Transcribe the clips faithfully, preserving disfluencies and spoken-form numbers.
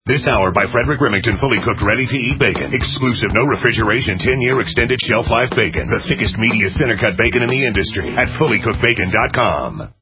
This hour by Frederick Remington, fully cooked, ready-to-eat bacon. Exclusive, no refrigeration, ten-year extended shelf life bacon. The thickest, meatiest, center-cut bacon in the industry at fully cooked bacon dot com.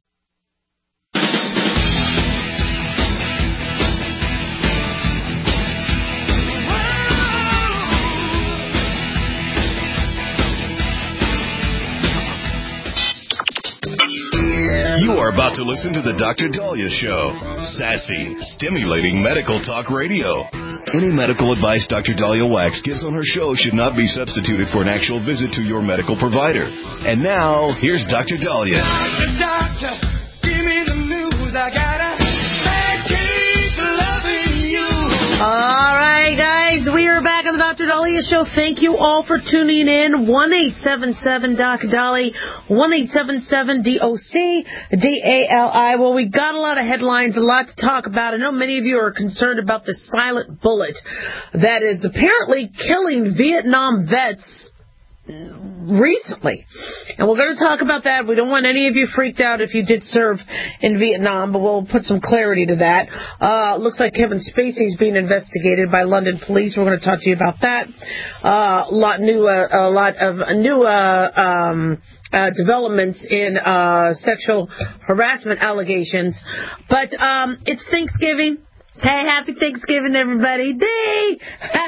You are about to listen to the Doctor Dahlia Show. Sassy, stimulating medical talk radio. Any medical advice Doctor Dahlia Wax gives on her show should not be substituted for an actual visit to your medical provider. And now, here's Doctor Dahlia. Doctor, doctor, give me the news. I gotta keep loving you. All right, guys, we are back on the Doctor Dahlia Show. Thank you all for tuning in. one eight seven seven D O C Dolly, one eight seven seven D O C D A L I. Well, we got a lot of headlines, a lot to talk about. I know many of you are concerned about the silent bullet that is apparently killing Vietnam vets recently. And we're going to talk about that. We don't want any of you freaked out if you did serve in Vietnam, but we'll put some clarity to that. Uh, looks like Kevin Spacey is being investigated by London police. We're going to talk to you about that. Uh, a lot new, uh, a lot of new, uh, um, Uh, developments in uh, sexual harassment allegations. But um, it's Thanksgiving. Hey, happy Thanksgiving, everybody. Day!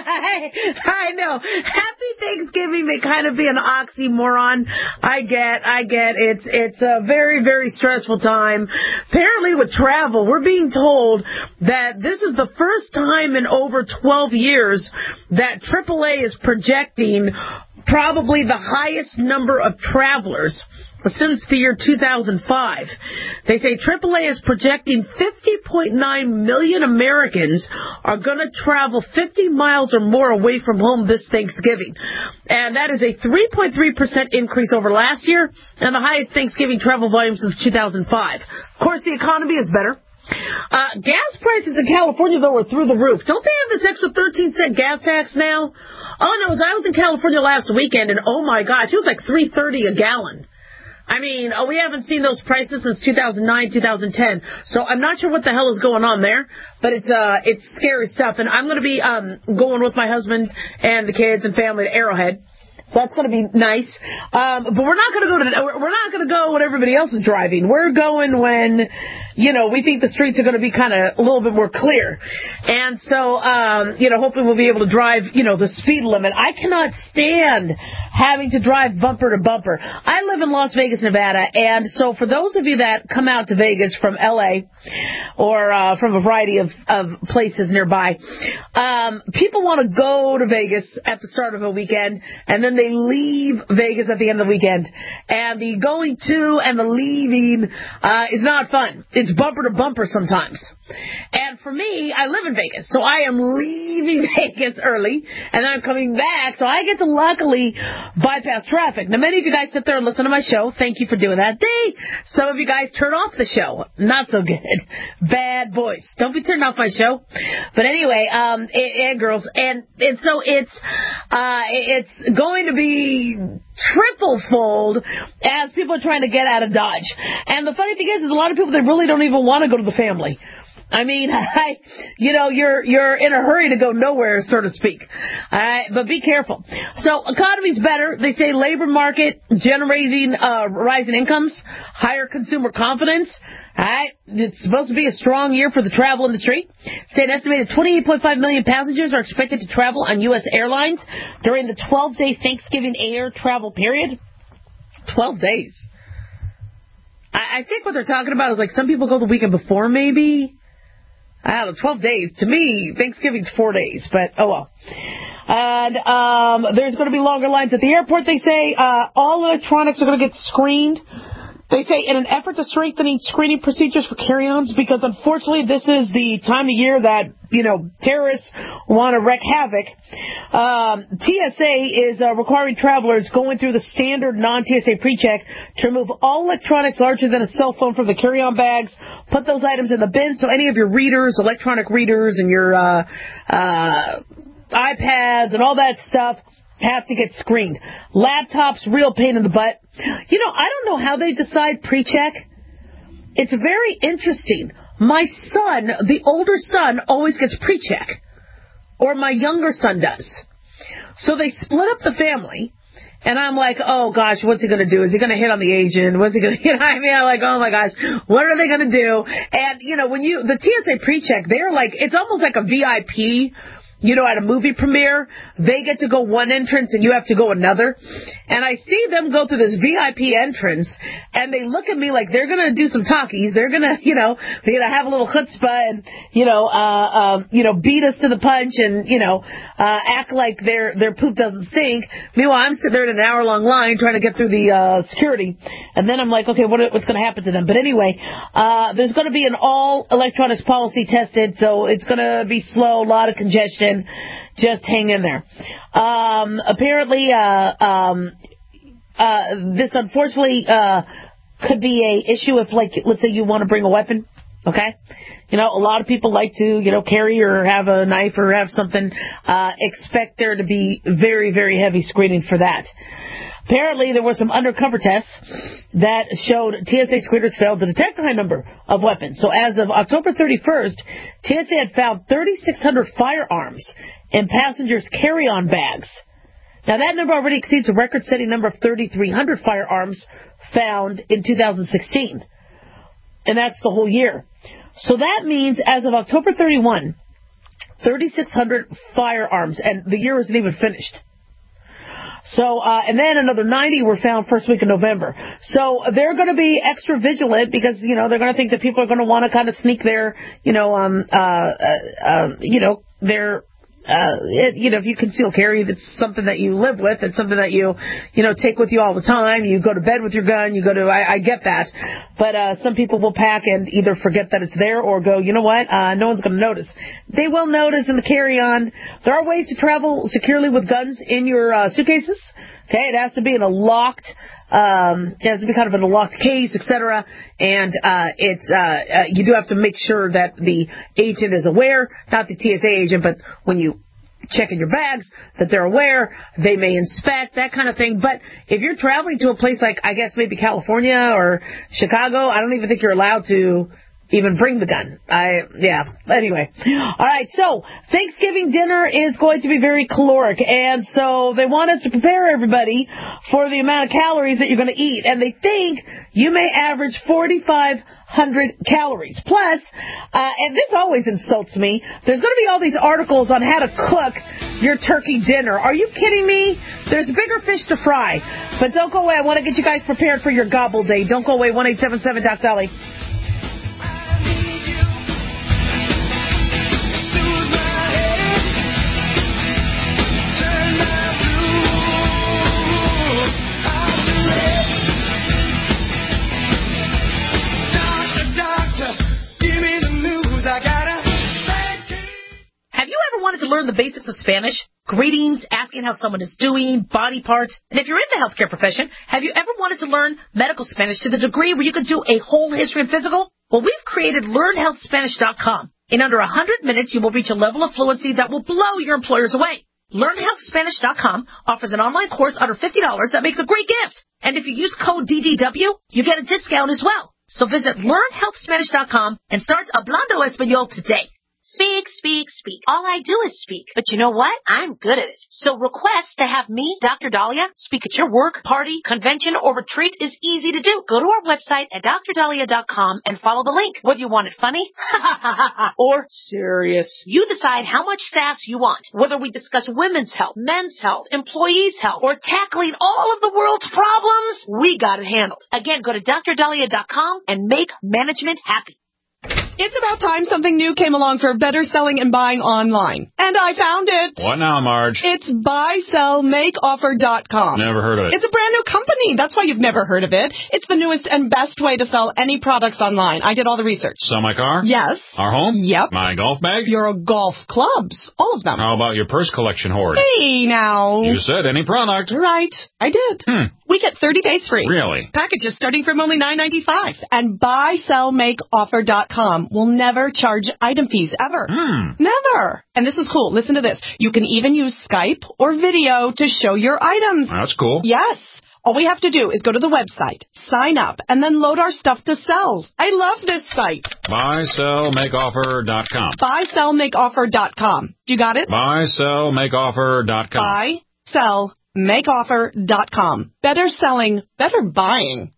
I know. Happy Thanksgiving may kind of be an oxymoron. I get, I get. It's, it's a very, very stressful time. Apparently with travel, we're being told that this is the first time in over twelve years that triple A is projecting probably the highest number of travelers since the year two thousand five. They say triple A is projecting fifty point nine million Americans are going to travel fifty miles or more away from home this Thanksgiving. And that is a three point three percent increase over last year and the highest Thanksgiving travel volume since two thousand five. Of course, the economy is better. Uh, gas prices in California, though, are through the roof. Don't they have this extra thirteen cent gas tax now? All I know is I was in California last weekend, and oh my gosh, it was like three thirty a gallon. I mean, oh, we haven't seen those prices since two thousand nine, two thousand ten. So I'm not sure what the hell is going on there, but it's uh, it's scary stuff. And I'm going to be um, going with my husband and the kids and family to Arrowhead. So that's going to be nice. Um, but we're not going to go to, we're not going to go when everybody else is driving. We're going when, you know, we think the streets are going to be kind of a little bit more clear. And so, um, you know, hopefully we'll be able to drive, you know, the speed limit. I cannot stand having to drive bumper to bumper. I live in Las Vegas, Nevada. And so for those of you that come out to Vegas from L A or, uh, from a variety of, of places nearby, um, people want to go to Vegas at the start of a weekend and then they leave Vegas at the end of the weekend. And the going to and the leaving uh, is not fun. It's bumper to bumper sometimes. And for me, I live in Vegas, so I am leaving Vegas early, and then I'm coming back, so I get to luckily bypass traffic. Now, many of you guys sit there and listen to my show. Thank you for doing that. Day. Some of you guys turn off the show. Not so good. Bad boys. Don't be turning off my show. But anyway, um, and, and girls, and, and so it's uh, it's going to be triple fold as people are trying to get out of Dodge. And the funny thing is, is a lot of people, they really don't even want to go to the family. I mean, I, you know, you're you're in a hurry to go nowhere, so to speak. All right, but be careful. So, economy's better. They say labor market generating uh, rising incomes, higher consumer confidence. All right, it's supposed to be a strong year for the travel industry. Say an estimated twenty-eight point five million passengers are expected to travel on U S airlines during the twelve-day Thanksgiving air travel period. twelve days. I, I think what they're talking about is like some people go the weekend before, maybe. I don't know, twelve days. To me, Thanksgiving's four days, but oh well. And um, there's going to be longer lines at the airport, they say. Uh, all electronics are going to get screened. They say in an effort to strengthen screening procedures for carry-ons, because unfortunately this is the time of year that, you know, terrorists want to wreak havoc. Um, T S A is uh, requiring travelers going through the standard non-T S A pre-check to remove all electronics larger than a cell phone from the carry-on bags, put those items in the bin, so any of your readers, electronic readers, and your uh, uh, iPads and all that stuff have to get screened. Laptops, real pain in the butt. You know, I don't know how they decide pre-check. It's very interesting. My son, the older son, always gets pre-check. Or my younger son does. So they split up the family. And I'm like, oh, gosh, what's he going to do? Is he going to hit on the agent? What's he going to, you know, I mean, I'm like, oh, my gosh, what are they going to do? And, you know, when you, the T S A PreCheck, they're like, it's almost like a V I P, you know, at a movie premiere. They get to go one entrance and you have to go another. And I see them go through this V I P entrance and they look at me like they're going to do some talkies. They're going to, you know, you know, have a little chutzpah and, you know, uh, uh, you know, beat us to the punch and, you know, uh, act like their, their poop doesn't stink. Meanwhile, I'm sitting there in an hour long line trying to get through the, uh, security. And then I'm like, okay, what, what's going to happen to them? But anyway, uh, there's going to be an all electronics policy tested. So it's going to be slow, a lot of congestion. Just hang in there. Um, apparently, uh, um, uh, this unfortunately, uh, could be a issue if, like, let's say you want to bring a weapon. Okay? You know, a lot of people like to, you know, carry or have a knife or have something. Uh, expect there to be very, very heavy screening for that. Apparently, there were some undercover tests that showed T S A screeners failed to detect a high number of weapons. So as of October thirty-first, T S A had found thirty-six hundred firearms in passengers' carry-on bags. Now, that number already exceeds the record-setting number of thirty-three hundred firearms found in two thousand sixteen. And that's the whole year. So that means as of October thirty-first, thirty-six hundred firearms, and the year isn't even finished. So, uh, and then another ninety were found first week of November. So they're going to be extra vigilant because, you know, they're going to think that people are going to want to kind of sneak their, you know, um, uh, uh, uh you know, their, uh, it, you know, if you conceal carry, that's something that you live with. It's something that you, you know, take with you all the time. You go to bed with your gun. You go to, I, I get that. But, uh, some people will pack and either forget that it's there or go, you know what, uh, no one's going to notice. They will notice in the carry-on. There are ways to travel securely with guns in your, uh, suitcases. Okay, it has to be in a locked, um, it has to be kind of in a locked case, et cetera. And, uh, it's, uh, uh, you do have to make sure that the agent is aware, not the T S A agent, but when you check in your bags, that they're aware, they may inspect, that kind of thing. But if you're traveling to a place like, I guess, maybe California or Chicago, I don't even think you're allowed to even bring the gun. I, yeah. Anyway. All right. So Thanksgiving dinner is going to be very caloric. And so they want us to prepare everybody for the amount of calories that you're going to eat. And they think you may average forty-five hundred calories. Plus, uh, and this always insults me, there's going to be all these articles on how to cook your turkey dinner. Are you kidding me? There's bigger fish to fry. But don't go away. I want to get you guys prepared for your gobble day. Don't go away. one eight seven seven Doc Dolly. Wanted to learn the basics of Spanish, greetings, asking how someone is doing, body parts, and if you're in the healthcare profession, have you ever wanted to learn medical Spanish to the degree where you could do a whole history and physical? Well, we've created learn health spanish dot com. In under one hundred minutes, you will reach a level of fluency that will blow your employers away. learn health spanish dot com offers an online course under fifty dollars that makes a great gift. And if you use code D D W, you get a discount as well. So visit learn health spanish dot com and start Hablando Español today. Speak, speak, speak. All I do is speak. But you know what? I'm good at it. So request to have me, Doctor Dahlia, speak at your work, party, convention, or retreat is easy to do. Go to our website at dr dahlia dot com and follow the link. Whether you want it funny or serious, you decide how much sass you want. Whether we discuss women's health, men's health, employees' health, or tackling all of the world's problems, we got it handled. Again, go to dr dahlia dot com and make management happy. It's about time something new came along for better selling and buying online. And I found it. What now, Marge? It's buy sell make offer dot com. Never heard of it. It's a brand new company. That's why you've never heard of it. It's the newest and best way to sell any products online. I did all the research. Sell my car? Yes. Our home? Yep. My golf bag? Your golf clubs. All of them. How about your purse collection hoard? Hey, now. You said any product. Right. I did. Hmm. We get thirty days free. Really? Packages starting from only nine ninety-five. And buy sell make offer dot com will never charge item fees ever. Hmm. Never. And this is cool. Listen to this. You can even use Skype or video to show your items. That's cool. Yes. All we have to do is go to the website, sign up, and then load our stuff to sell. I love this site. buy sell make offer dot com. buy sell make offer dot com. You got it? buy sell make offer dot com. buy sell make offer dot com. Better selling, better buying.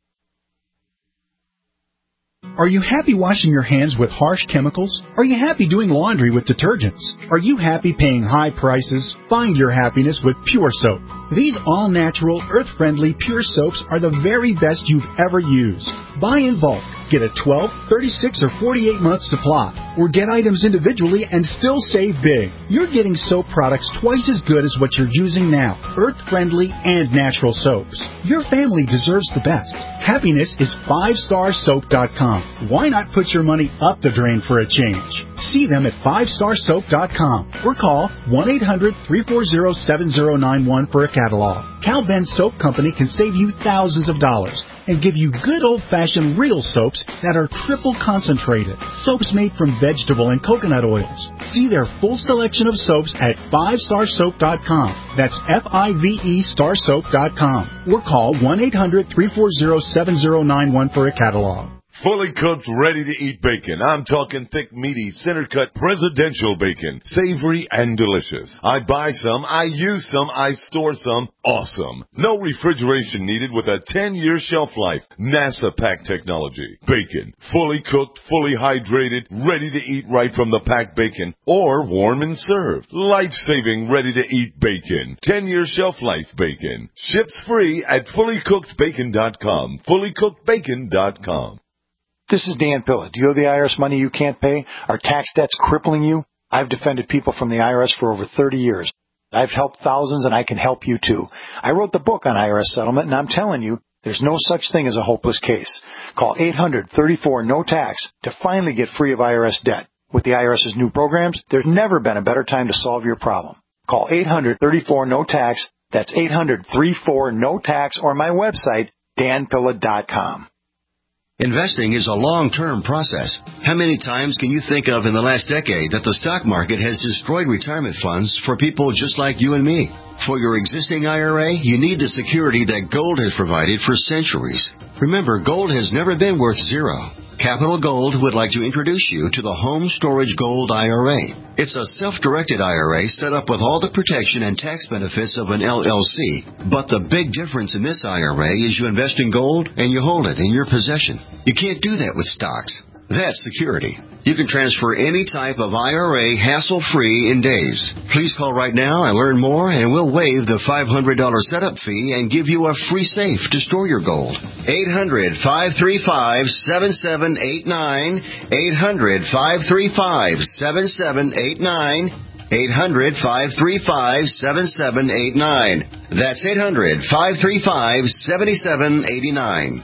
Are you happy washing your hands with harsh chemicals? Are you happy doing laundry with detergents? Are you happy paying high prices? Find your happiness with Pure Soap. These all-natural, earth-friendly Pure Soaps are the very best you've ever used. Buy in bulk. Get a twelve, thirty-six, or forty-eight month supply. Or get items individually and still save big. You're getting soap products twice as good as what you're using now. Earth-friendly and natural soaps. Your family deserves the best. Happiness is five star soap dot com. Why not put your money up the drain for a change? See them at five star soap dot com or call one eight hundred, three four zero, seven zero nine one for a catalog. Cal Ben Soap Company can save you thousands of dollars and give you good old-fashioned real soaps that are triple concentrated. Soaps made from vegetable and coconut oils. See their full selection of soaps at five star soap dot com. That's F I V E star soap dot com. Or call one eight hundred, three four zero, seven zero nine one for a catalog. Fully cooked, ready-to-eat bacon. I'm talking thick, meaty, center-cut, presidential bacon. Savory and delicious. I buy some, I use some, I store some. Awesome. No refrigeration needed with a ten-year shelf life. NASA pack technology. Bacon. Fully cooked, fully hydrated, ready to eat right from the packed bacon. Or warm and served. Life-saving, ready-to-eat bacon. ten-year shelf life bacon. Ships free at fully cooked bacon dot com. fully cooked bacon dot com. This is Dan Pilla. Do you owe the I R S money you can't pay? Are tax debts crippling you? I've defended people from the I R S for over thirty years. I've helped thousands, and I can help you too. I wrote the book on I R S settlement, and I'm telling you, there's no such thing as a hopeless case. Call eight hundred, thirty-four, no tax to finally get free of I R S debt. With the IRS's new programs, there's never been a better time to solve your problem. Call eight hundred, thirty-four, no tax. That's eight hundred, thirty-four, no tax, or my website, dan pilla dot com. Investing is a long-term process. How many times can you think of in the last decade that the stock market has destroyed retirement funds for people just like you and me? For your existing I R A, you need the security that gold has provided for centuries. Remember, gold has never been worth zero. Capital Gold would like to introduce you to the Home Storage Gold I R A. It's a self-directed I R A set up with all the protection and tax benefits of an L L C. But the big difference in this I R A is you invest in gold and you hold it in your possession. You can't do that with stocks. That's security. You can transfer any type of I R A hassle-free in days. Please call right now and learn more, and we'll waive the five hundred dollars setup fee and give you a free safe to store your gold. eight hundred, five three five, seven seven eight nine. eight hundred, five three five, seven seven eight nine. eight hundred, five three five, seven seven eight nine. That's eight hundred, five three five, seven seven eight nine.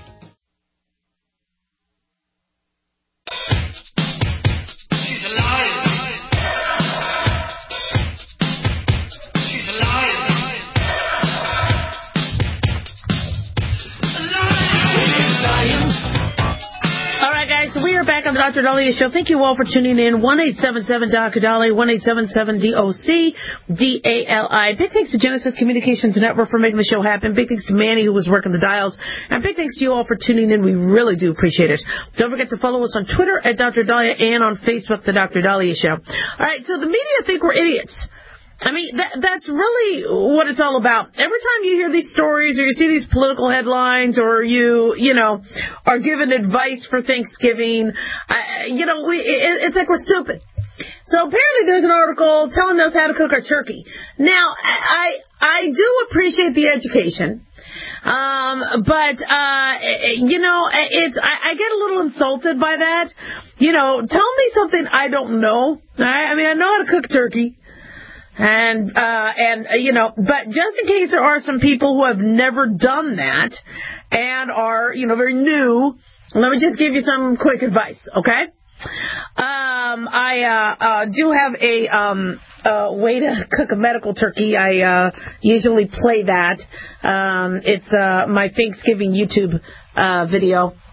We are back on the Doctor Dahlia Show. Thank you all for tuning in. one eight seven seven D O C Dali, one eight seven seven D O C D A L I. Big thanks to Genesis Communications Network for making the show happen. Big thanks to Manny, who was working the dials. And big thanks to you all for tuning in. We really do appreciate it. Don't forget to follow us on Twitter at Doctor Dahlia and on Facebook, The Doctor Dahlia Show. All right, so the media think we're idiots. I mean, that, that's really what it's all about. Every time you hear these stories or you see these political headlines or you, you know, are given advice for Thanksgiving, uh, you know, we, it, it's like we're stupid. So apparently there's an article telling us how to cook our turkey. Now, I, I do appreciate the education. Um, but, uh, you know, it's, I, I get a little insulted by that. You know, tell me something I don't know. All right? I mean, I know how to cook turkey. And, uh, and, uh, you know, but just in case there are some people who have never done that and are, you know, very new, let me just give you some quick advice, okay? Um, I, uh, uh, do have a, um, uh, way to cook a medical turkey. I, uh, usually play that. Um, it's, uh, my Thanksgiving YouTube, uh, video.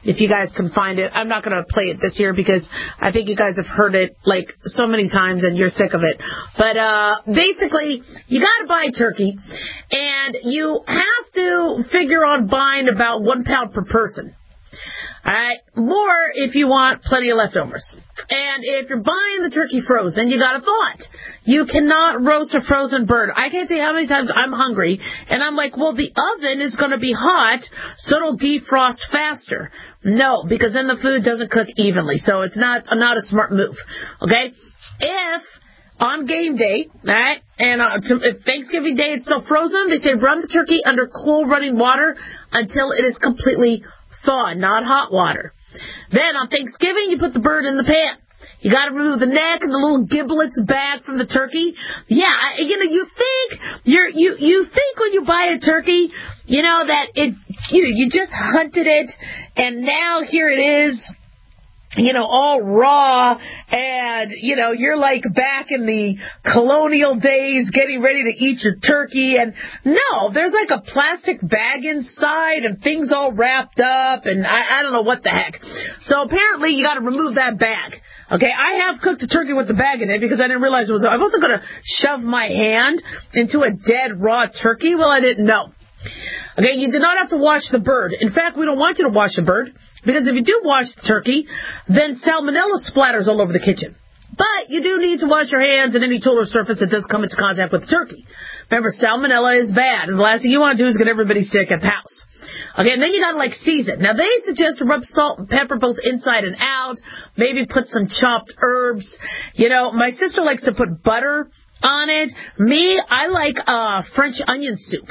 if you guys can find it. I'm not going to play it this year because I think you guys have heard it like so many times and you're sick of it. But uh, basically, you got to buy turkey, and you have to figure on buying about one pound per person. All right, more if you want plenty of leftovers. And if you're buying the turkey frozen, you got to thaw it. You cannot roast a frozen bird. I can't tell you how many times I'm hungry, and I'm like, well, the oven is going to be hot, so it'll defrost faster. No, because then the food doesn't cook evenly, so it's not not a smart move. Okay, if on game day, all right, and uh, to, if Thanksgiving Day it's still frozen, they say run the turkey under cool running water until it is completely thawed, not hot water. Then on Thanksgiving, you put the bird in the pan. You got to remove the neck and the little giblets back from the turkey. Yeah, you know, you think you're you you think when you buy a turkey, you know that it you you just hunted it, and now here it is, you know, all raw, and, you know, you're like back in the colonial days getting ready to eat your turkey, and no, there's like a plastic bag inside and things all wrapped up, and I, I don't know what the heck. So apparently you got to remove that bag. Okay, I have cooked a turkey with the bag in it because I didn't realize it was, I wasn't going to shove my hand into a dead raw turkey. Well, I didn't know. Okay, you do not have to wash the bird. In fact, we don't want you to wash the bird, because if you do wash the turkey, then salmonella splatters all over the kitchen. But you do need to wash your hands and any tool or surface that does come into contact with the turkey. Remember, salmonella is bad, and the last thing you want to do is get everybody sick at the house. Okay, and then you gotta like season. Now they suggest to rub salt and pepper both inside and out, maybe put some chopped herbs. You know, my sister likes to put butter on it. Me, I like uh French onion soup.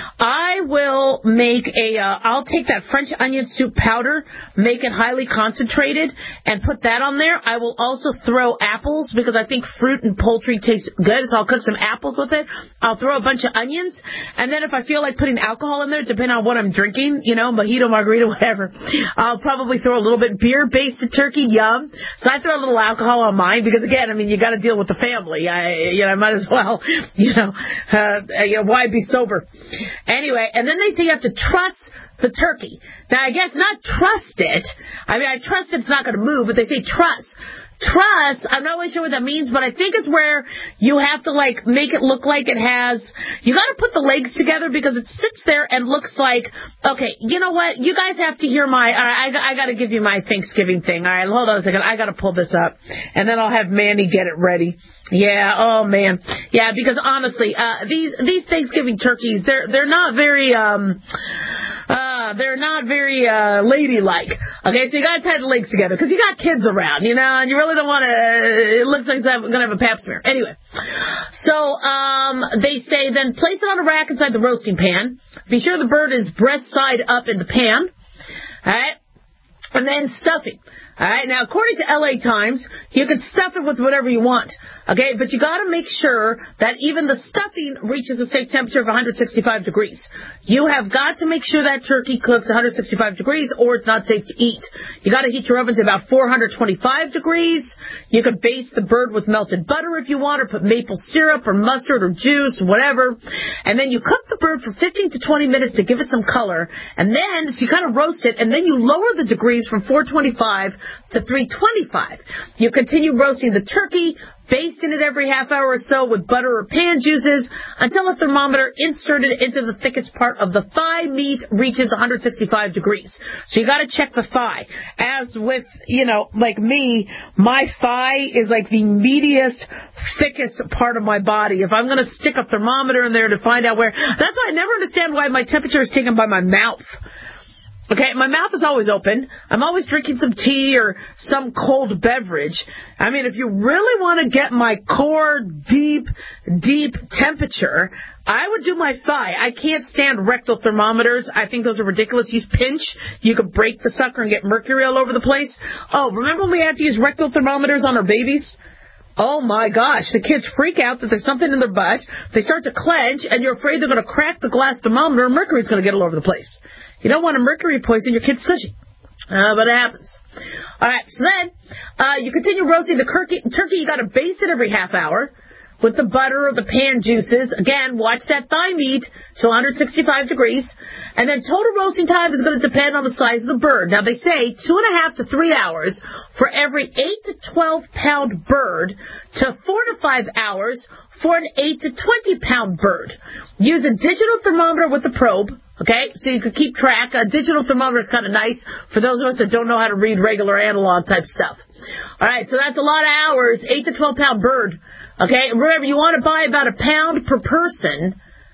I will make a, uh, I'll take that French onion soup powder, make it highly concentrated, and put that on there. I will also throw apples, because I think fruit and poultry tastes good, so I'll cook some apples with it. I'll throw a bunch of onions, and then if I feel like putting alcohol in there, depending on what I'm drinking, you know, mojito, margarita, whatever, I'll probably throw a little bit beer-based turkey, yum. So I throw a little alcohol on mine, because again, I mean, you gotta deal with the family. I, you know, I might as well, you know, uh, you know, why be sober? Anyway, and then they say you have to trust the turkey. Now, I guess not trust it. I mean, I trust it's not going to move, but they say trust. Trust, I'm not really sure what that means, but I think it's where you have to, like, make it look like it has, you got to put the legs together, because it sits there and looks like, okay, you know what, you guys have to hear my, I, I, I got to give you my Thanksgiving thing. All right, hold on a second, I got to pull this up, and then I'll have Manny get it ready. Yeah, oh man. Yeah, because honestly, uh, these, these Thanksgiving turkeys, they're, they're not very, um, Uh, they're not very, uh, ladylike. Okay, so you gotta tie the legs together, because you got kids around, you know, and you really don't want to, it looks like it's gonna have a pap smear. Anyway, so, um, they say then place it on a rack inside the roasting pan. Be sure the bird is breast side up in the pan. Alright? And then stuffing. All right, now, according to L A Times, you can stuff it with whatever you want, okay? But you got to make sure that even the stuffing reaches a safe temperature of one hundred sixty-five degrees. You have got to make sure that turkey cooks one hundred sixty-five degrees, or it's not safe to eat. You got to heat your oven to about four hundred twenty-five degrees. You can baste the bird with melted butter if you want, or put maple syrup or mustard or juice, whatever. And then you cook the bird for fifteen to twenty minutes to give it some color. And then so you kind of roast it, and then you lower the degrees from four twenty-five to three twenty-five. You continue roasting the turkey, basting it every half hour or so with butter or pan juices until a thermometer inserted into the thickest part of the thigh meat reaches one hundred sixty-five degrees. So you got to check the thigh. As with, you know, like me, my thigh is like the meatiest, thickest part of my body. If I'm going to stick a thermometer in there to find out where, that's why I never understand why my temperature is taken by my mouth. Okay, my mouth is always open. I'm always drinking some tea or some cold beverage. I mean, if you really want to get my core deep, deep temperature, I would do my thigh. I can't stand rectal thermometers. I think those are ridiculous. You pinch, you could break the sucker and get mercury all over the place. Oh, remember when we had to use rectal thermometers on our babies? Oh my gosh, the kids freak out that there's something in their butt. They start to clench, and you're afraid they're going to crack the glass thermometer and mercury's going to get all over the place. You don't want to mercury poison your kid's tushy. Uh, but it happens. All right, so then uh, you continue roasting the turkey. Turkey, you got to baste it every half hour with the butter or the pan juices. Again, watch that thigh meat to one hundred sixty-five degrees. And then total roasting time is going to depend on the size of the bird. Now, they say two and a half to three hours for every eight to twelve pound bird to four to five hours for an eight to twenty pound bird. Use a digital thermometer with a probe. Okay, so you could keep track. A digital thermometer is kind of nice for those of us that don't know how to read regular analog type stuff. All right, so that's a lot of hours, eight to twelve pound bird. Okay, remember, you want to buy about a pound per person.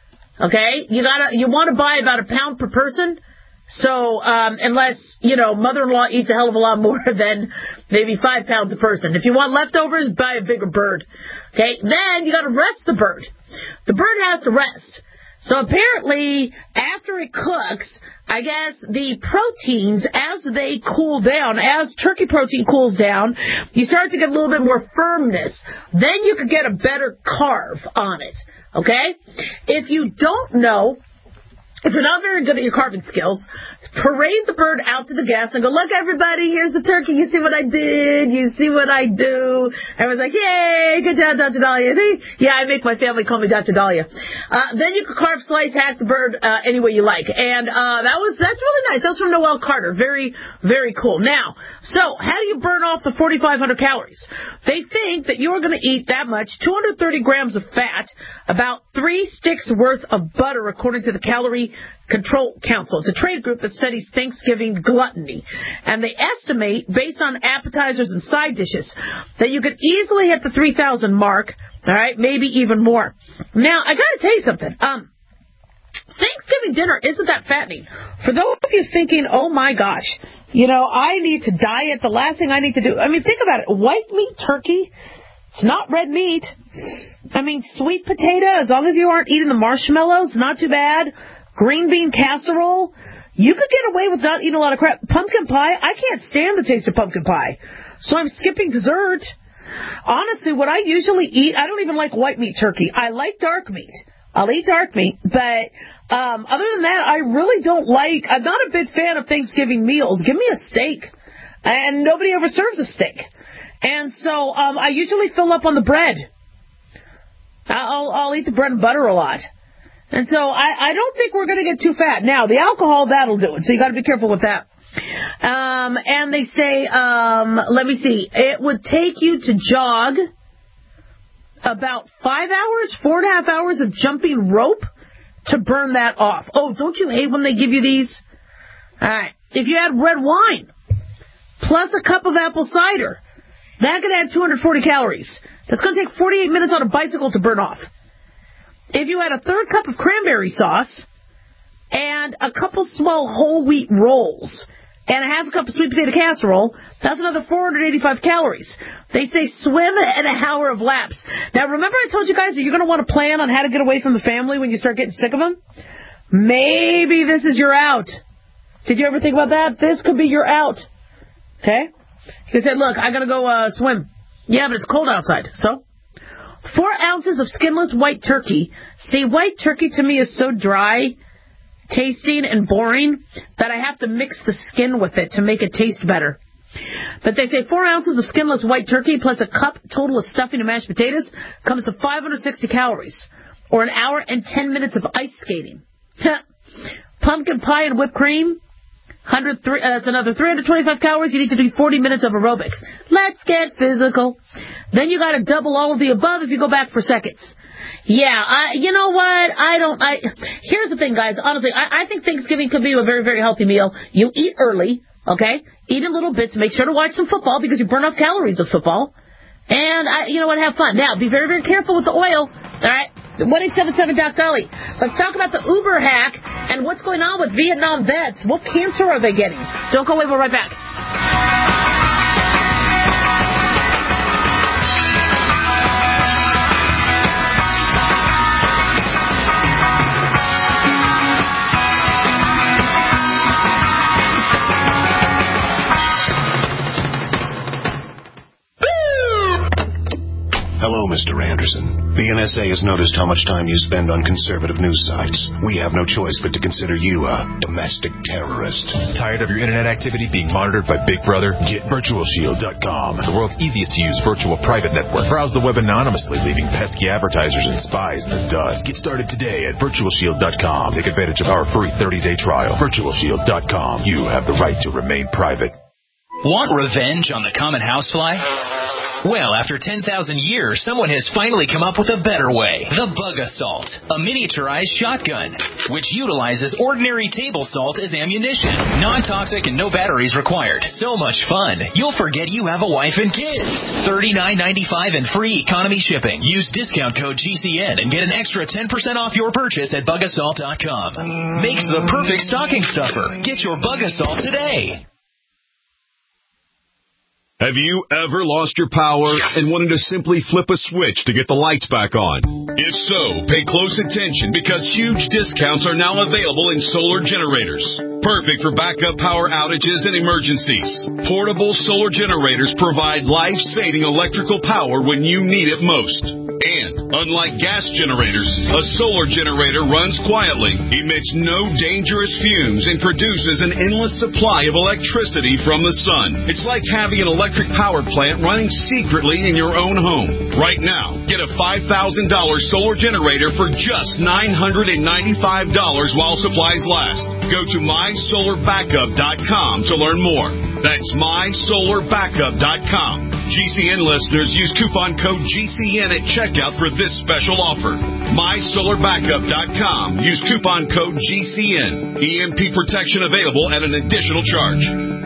Okay, you gotta, you want to buy about a pound per person. So, um, unless, you know, mother-in-law eats a hell of a lot more than maybe five pounds a person. If you want leftovers, buy a bigger bird. Okay, then you gotta rest the bird. The bird has to rest. So apparently, after it cooks, I guess the proteins, as they cool down, as turkey protein cools down, you start to get a little bit more firmness. Then you could get a better carve on it, okay? If you don't know, if you're not very good at your carving skills, parade the bird out to the guests and go, look, everybody, here's the turkey. You see what I did? You see what I do? Everyone's like, yay, good job, Doctor Dahlia. Yeah, I make my family call me Doctor Dahlia. Uh, then you can carve, slice, hack the bird uh, any way you like. And uh, that was that's really nice. That was from Noel Carter. Very, very cool. Now, so how do you burn off the forty-five hundred calories? They think that you're going to eat that much, two hundred thirty grams of fat, about three sticks worth of butter, according to the Calorie Control Council. It's a trade group that studies Thanksgiving gluttony. And they estimate, based on appetizers and side dishes, that you could easily hit the three thousand mark, all right, maybe even more. Now, I got to tell you something. Um, Thanksgiving dinner isn't that fattening. For those of you thinking, oh, my gosh, you know, I need to diet, the last thing I need to do. I mean, think about it. White meat turkey, it's not red meat. I mean, sweet potato, as long as you aren't eating the marshmallows, not too bad. Green bean casserole, you could get away with not eating a lot of crap. Pumpkin pie, I can't stand the taste of pumpkin pie, so I'm skipping dessert. Honestly, what I usually eat, I don't even like white meat turkey. I like dark meat. I'll eat dark meat, but um, other than that, I really don't like, I'm not a big fan of Thanksgiving meals. Give me a steak, and nobody ever serves a steak. And so um, I usually fill up on the bread. I'll, I'll eat the bread and butter a lot. And so I, I don't think we're going to get too fat. Now, the alcohol, that'll do it. So you got to be careful with that. Um, and they say, um, let me see, it would take you to jog about five hours, four and a half hours of jumping rope to burn that off. Oh, don't you hate when they give you these? All right. If you add red wine plus a cup of apple cider, that could add two hundred forty calories. That's going to take forty-eight minutes on a bicycle to burn off. If you add a third cup of cranberry sauce and a couple small whole wheat rolls and a half a cup of sweet potato casserole, that's another four hundred eighty-five calories. They say swim an hour of laps. Now, remember I told you guys that you're going to want to plan on how to get away from the family when you start getting sick of them? Maybe this is your out. Did you ever think about that? This could be your out. Okay? You said, look, I got to go uh, swim. Yeah, but it's cold outside. So? Four ounces of skinless white turkey. See, white turkey to me is so dry tasting and boring that I have to mix the skin with it to make it taste better. But they say four ounces of skinless white turkey plus a cup total of stuffing and mashed potatoes comes to five hundred sixty calories, or an hour and ten minutes of ice skating. Pumpkin pie and whipped cream, one hundred three, uh, that's another three hundred twenty-five calories. You need to do forty minutes of aerobics. Let's get physical. Then you got to double all of the above if you go back for seconds. Yeah, I, you know what? I don't. I here's the thing, guys. Honestly, I, I think Thanksgiving could be a very, very healthy meal. You eat early, okay? Eat in little bits. Make sure to watch some football because you burn off calories of football. And I, you know what? Have fun. Now, be very, very careful with the oil. All right. one eight seven seven Doc Dolly. Let's talk about the Uber hack and what's going on with Vietnam vets. What cancer are they getting? Don't go away. We'll be right back. Hello, Mister Anderson. The N S A has noticed how much time you spend on conservative news sites. We have no choice but to consider you a domestic terrorist. Tired of your internet activity being monitored by Big Brother? Get Virtual Shield dot com, the world's easiest to use virtual private network. Browse the web anonymously, leaving pesky advertisers and spies in the dust. Get started today at Virtual Shield dot com. Take advantage of our free thirty-day trial. Virtual Shield dot com. You have the right to remain private. Want revenge on the common housefly? Well, after ten thousand years, someone has finally come up with a better way. The Bug Assault, a miniaturized shotgun, which utilizes ordinary table salt as ammunition. Non-toxic and no batteries required. So much fun, you'll forget you have a wife and kids. thirty-nine ninety-five and free economy shipping. Use discount code G C N and get an extra ten percent off your purchase at Bug Assault dot com. Makes the perfect stocking stuffer. Get your Bug Assault today. Have you ever lost your power and wanted to simply flip a switch to get the lights back on? If so, pay close attention because huge discounts are now available in solar generators. Perfect for backup power outages and emergencies. Portable solar generators provide life-saving electrical power when you need it most. And, unlike gas generators, a solar generator runs quietly, emits no dangerous fumes, and produces an endless supply of electricity from the sun. It's like having an electric power plant running secretly in your own home. Right now, get a five thousand dollars solar generator for just nine hundred ninety-five dollars while supplies last. Go to my solar backup dot com to learn more. That's my solar backup dot com. G C N listeners use coupon code G C N at checkout for this special offer. my solar backup dot com. Use coupon code G C N. E M P protection available at an additional charge.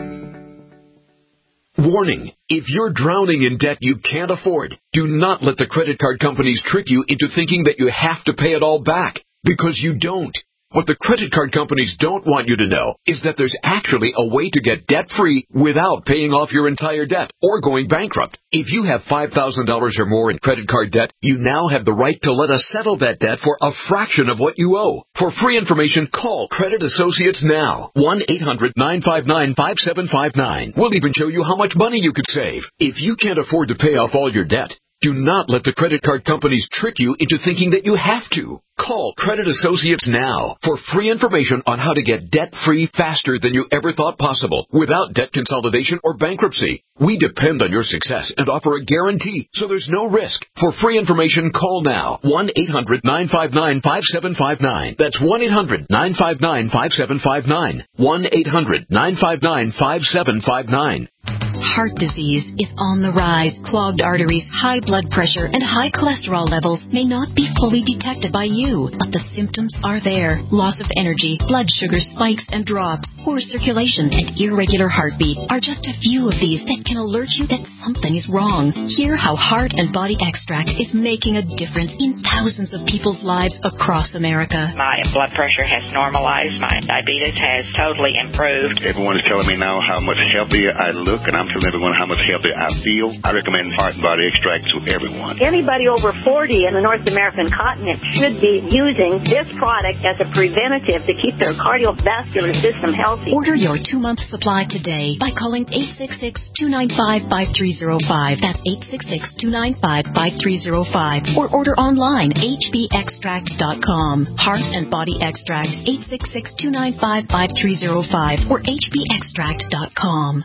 Warning, if you're drowning in debt you can't afford, do not let the credit card companies trick you into thinking that you have to pay it all back, because you don't. What the credit card companies don't want you to know is that there's actually a way to get debt-free without paying off your entire debt or going bankrupt. If you have five thousand dollars or more in credit card debt, you now have the right to let us settle that debt for a fraction of what you owe. For free information, call Credit Associates now. one eight hundred nine five nine five seven five nine. We'll even show you how much money you could save. If you can't afford to pay off all your debt, do not let the credit card companies trick you into thinking that you have to. Call Credit Associates now for free information on how to get debt-free faster than you ever thought possible without debt consolidation or bankruptcy. We depend on your success and offer a guarantee, so there's no risk. For free information, call now. one eight hundred nine five nine five seven five nine. That's one eight hundred nine five nine five seven five nine. one eight hundred nine five nine five seven five nine. Heart disease is on the rise. Clogged arteries, high blood pressure, and high cholesterol levels may not be fully detected by you, but the symptoms are there. Loss of energy, blood sugar spikes and drops, poor circulation, and irregular heartbeat are just a few of these that can alert you that something is wrong. Hear how Heart and Body Extract is making a difference in thousands of people's lives across America. My blood pressure has normalized. My diabetes has totally improved. Everyone is telling me now how much healthier I look, and I'm telling everyone how much healthier I feel. I recommend Heart and Body Extract to everyone. Anybody over forty in the North American continent should be using this product as a preventative to keep their cardiovascular system healthy. Order your two-month supply today by calling eight six six, two nine five, five three zero five. That's eight six six, two nine five, five three zero five. Or order online, H B extract dot com. Heart and Body Extract, eight six six, two nine five, five three zero five or H B extract dot com.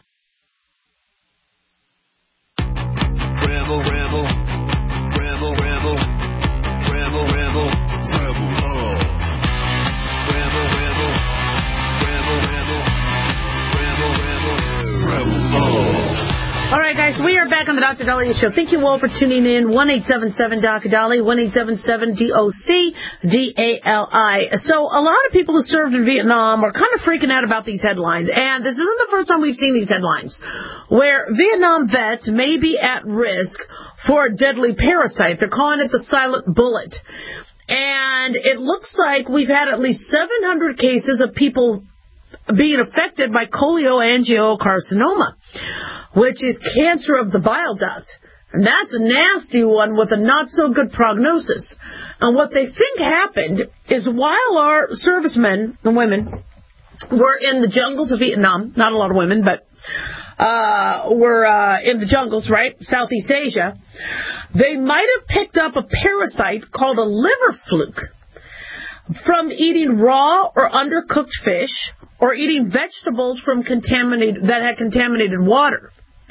Rebel, rebel, rebel, rebel, rebel, rebel, rebel, oh. Rebel, rebel, rebel, rebel, rebel, rebel, rebel, oh. All right, guys, we are back on the Doctor Dahlia Show. Thank you all for tuning in. one eight seven seven D O C Dali, one eight seven seven D O C D A L I. So a lot of people who served in Vietnam are kind of freaking out about these headlines. And this isn't the first time we've seen these headlines, where Vietnam vets may be at risk for a deadly parasite. They're calling it the silent bullet. And it looks like we've had at least seven hundred cases of people being affected by cholangiocarcinoma, which is cancer of the bile duct. And that's a nasty one with a not-so-good prognosis. And what they think happened is while our servicemen and women were in the jungles of Vietnam, not a lot of women, but uh, were uh, in the jungles, right, Southeast Asia, they might have picked up a parasite called a liver fluke from eating raw or undercooked fish or eating vegetables from contaminated that had contaminated water.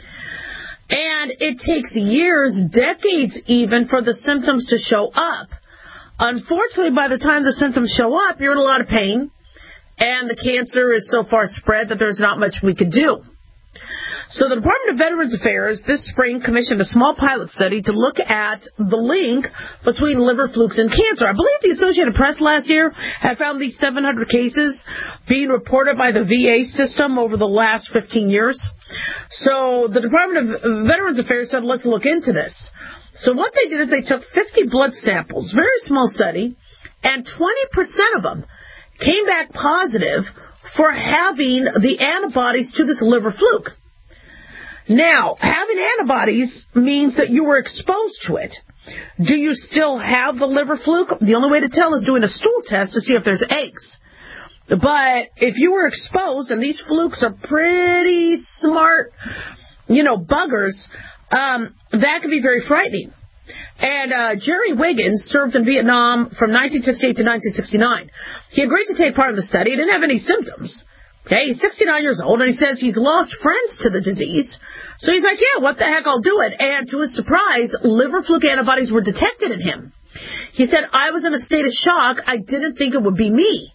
And it takes years, decades even, for the symptoms to show up. Unfortunately, by the time the symptoms show up, you're in a lot of pain, and the cancer is so far spread that there's not much we could do. So the Department of Veterans Affairs this spring commissioned a small pilot study to look at the link between liver flukes and cancer. I believe the Associated Press last year had found these seven hundred cases being reported by the V A system over the last fifteen years. So the Department of Veterans Affairs said, let's look into this. So what they did is they took fifty blood samples, very small study, and twenty percent of them came back positive for having the antibodies to this liver fluke. Now, having antibodies means that you were exposed to it. Do you still have the liver fluke? The only way to tell is doing a stool test to see if there's eggs. But if you were exposed, and these flukes are pretty smart, you know, buggers, um, that can be very frightening. And uh, Jerry Wiggins served in Vietnam from nineteen sixty-eight to nineteen sixty-nine. He agreed to take part in the study. He didn't have any symptoms. Okay, he's sixty-nine years old, and he says he's lost friends to the disease. So he's like, yeah, what the heck, I'll do it. And to his surprise, liver fluke antibodies were detected in him. He said, I was in a state of shock. I didn't think it would be me.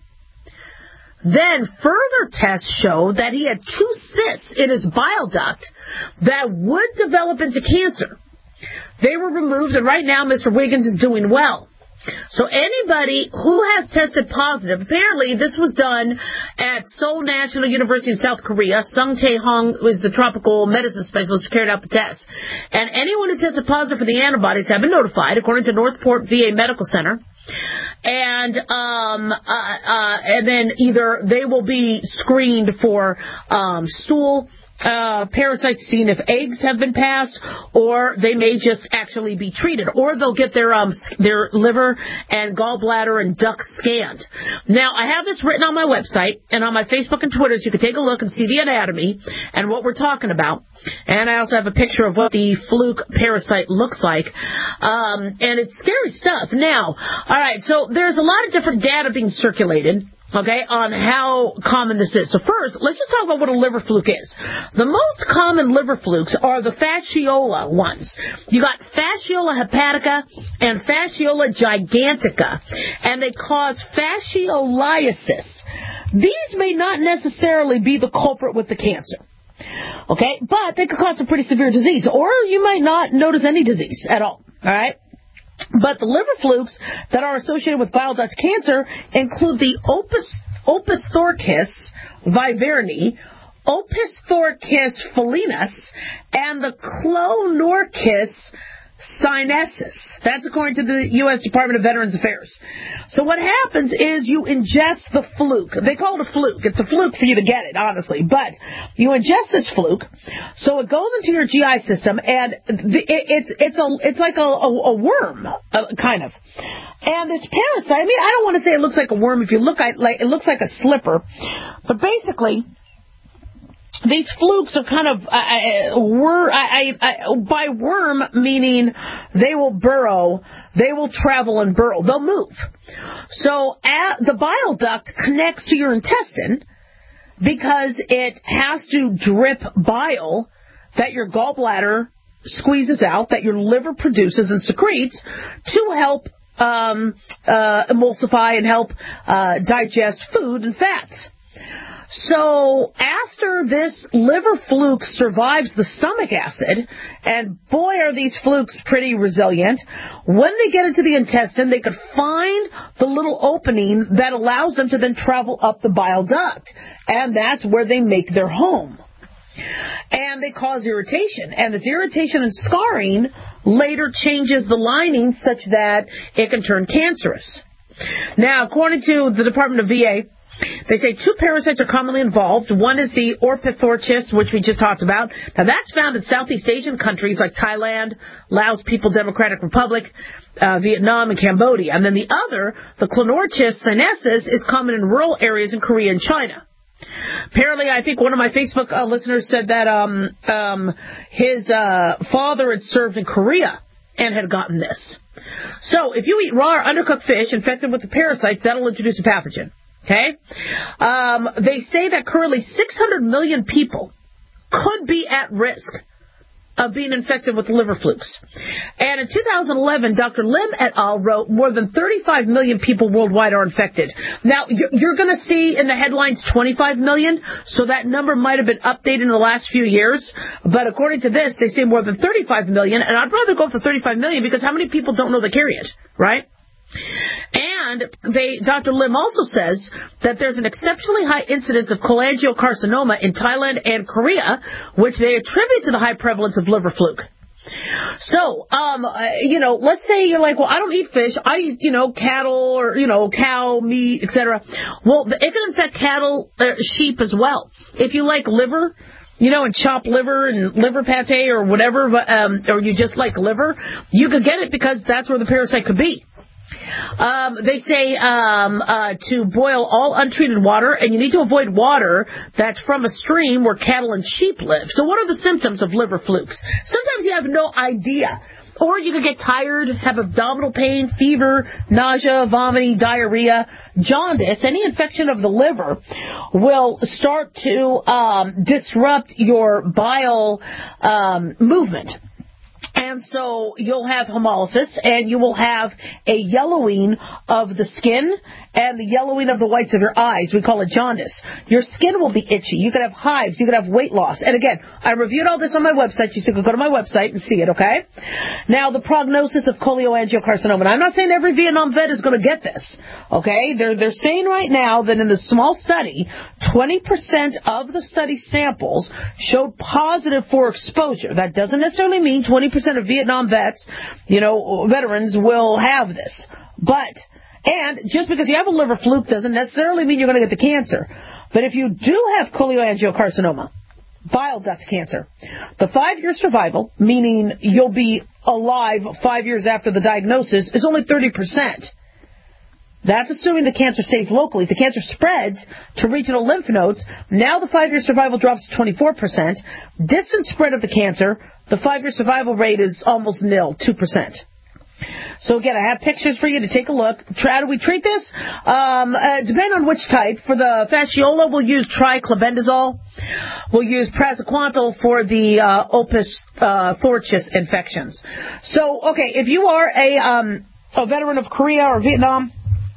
Then further tests showed that he had two cysts in his bile duct that would develop into cancer. They were removed, and right now Mister Wiggins is doing well. So anybody who has tested positive, apparently this was done at Seoul National University in South Korea. Sung Tae-hong was the tropical medicine specialist who carried out the test. And anyone who tested positive for the antibodies have been notified, according to Northport V A Medical Center. And um, uh, uh, and then either they will be screened for um, stool Uh, parasites, seeing if eggs have been passed, or they may just actually be treated, or they'll get their um their liver and gallbladder and duct scanned. Now, I have this written on my website and on my Facebook and Twitter, so you can take a look and see the anatomy and what we're talking about. And I also have a picture of what the fluke parasite looks like, um, and it's scary stuff. Now, all right, so there's a lot of different data being circulated, okay, on how common this is. So first, let's just talk about what a liver fluke is. The most common liver flukes are the fasciola ones. You got Fasciola hepatica and Fasciola gigantica, and they cause fascioliasis. These may not necessarily be the culprit with the cancer, okay, but they could cause a pretty severe disease, or you might not notice any disease at all, all right? But the liver flukes that are associated with bile duct cancer include the Opus, Opisthorchis viverni, Opisthorchis felinus, and the Clonorchis sinensis. That's according to the U S Department of Veterans Affairs. So what happens is you ingest the fluke. They call it a fluke. It's a fluke for you to get it, honestly. But you ingest this fluke, so it goes into your G I system, and the, it, it's it's a it's like a, a, a worm, uh, kind of. And this parasite, I mean, I don't want to say it looks like a worm. If you look at like it looks like a slipper, but basically, these flukes are kind of, uh, wor- I, I, I, by worm meaning they will burrow, they will travel and burrow, they'll move. So at, the bile duct connects to your intestine because it has to drip bile that your gallbladder squeezes out, that your liver produces and secretes to help um, uh, emulsify and help uh, digest food and fats. So after this liver fluke survives the stomach acid, and boy are these flukes pretty resilient, when they get into the intestine, they could find the little opening that allows them to then travel up the bile duct, and that's where they make their home. And they cause irritation, and this irritation and scarring later changes the lining such that it can turn cancerous. Now, according to the Department of V A, they say two parasites are commonly involved. One is the Opisthorchis, which we just talked about. Now, that's found in Southeast Asian countries like Thailand, Laos, People Democratic Republic, uh, Vietnam, and Cambodia. And then the other, the Clonorchis sinensis, is common in rural areas in Korea and China. Apparently, I think one of my Facebook uh, listeners said that um, um, his uh, father had served in Korea and had gotten this. So if you eat raw or undercooked fish infected with the parasites, that'll introduce a pathogen. Okay? Um, they say that currently six hundred million people could be at risk of being infected with liver flukes. And in two thousand eleven, Doctor Lim et al. Wrote more than thirty-five million people worldwide are infected. Now, you're going to see in the headlines twenty-five million, so that number might have been updated in the last few years. But according to this, they say more than thirty-five million, and I'd rather go for thirty-five million because how many people don't know they carry it, right? And they, Doctor Lim also says that there's an exceptionally high incidence of cholangiocarcinoma in Thailand and Korea, which they attribute to the high prevalence of liver fluke. So, um, you know, let's say you're like, well, I don't eat fish. I eat, you know, cattle or, you know, cow, meat, et cetera. Well, it can infect cattle, uh, sheep as well. If you like liver, you know, and chopped liver and liver pate or whatever, um, or you just like liver, you could get it because that's where the parasite could be. Um, they say um, uh, to boil all untreated water, and you need to avoid water that's from a stream where cattle and sheep live. So what are the symptoms of liver flukes? Sometimes you have no idea. Or you could get tired, have abdominal pain, fever, nausea, vomiting, diarrhea, jaundice. Any infection of the liver will start to um, disrupt your bile um, movement. And so you'll have hemolysis, and you will have a yellowing of the skin and the yellowing of the whites of your eyes. We call it jaundice. Your skin will be itchy. You could have hives. You could have weight loss. And again, I reviewed all this on my website. You can go to my website and see it, okay? Now, the prognosis of cholangiocarcinoma. And I'm not saying every Vietnam vet is going to get this, okay? They're, they're saying right now that in the small study, twenty percent of the study samples showed positive for exposure. That doesn't necessarily mean twenty percent of Vietnam vets, you know, veterans will have this. But, and just because you have a liver fluke doesn't necessarily mean you're going to get the cancer. But if you do have cholangiocarcinoma, bile duct cancer, the five-year survival, meaning you'll be alive five years after the diagnosis, is only thirty percent. That's assuming the cancer stays locally. If the cancer spreads to regional lymph nodes, now the five-year survival drops to twenty-four percent. Distant spread of the cancer, the five-year survival rate is almost nil, two percent. So again, I have pictures for you to take a look. How do we treat this? Um, uh, depending on which type. For the fasciola, we'll use triclabendazole. We'll use praziquantel for the uh, opus uh, thoracus infections. So, okay, if you are a, um, a veteran of Korea or Vietnam,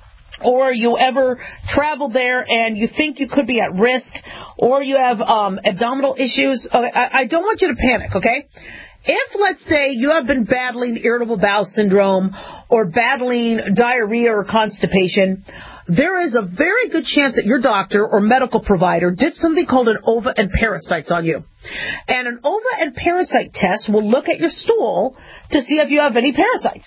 or you ever traveled there and you think you could be at risk, or you have um, abdominal issues, okay, I, I don't want you to panic, okay? If, let's say, you have been battling irritable bowel syndrome or battling diarrhea or constipation, there is a very good chance that your doctor or medical provider did something called an ova and parasites on you. And an ova and parasite test will look at your stool to see if you have any parasites.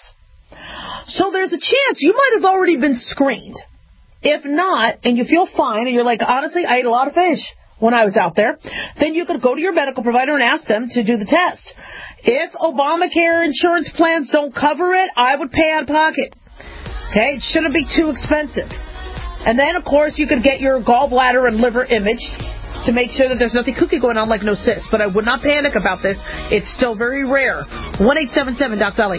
So there's a chance you might have already been screened. If not, and you feel fine, and you're like, honestly, I ate a lot of fish when I was out there, then you could go to your medical provider and ask them to do the test. If Obamacare insurance plans don't cover it, I would pay out of pocket. Okay? It shouldn't be too expensive. And then, of course, you could get your gallbladder and liver imaged to make sure that there's nothing kooky going on like no cyst. But I would not panic about this. It's still very rare. one eight seven seven Doc Dolly.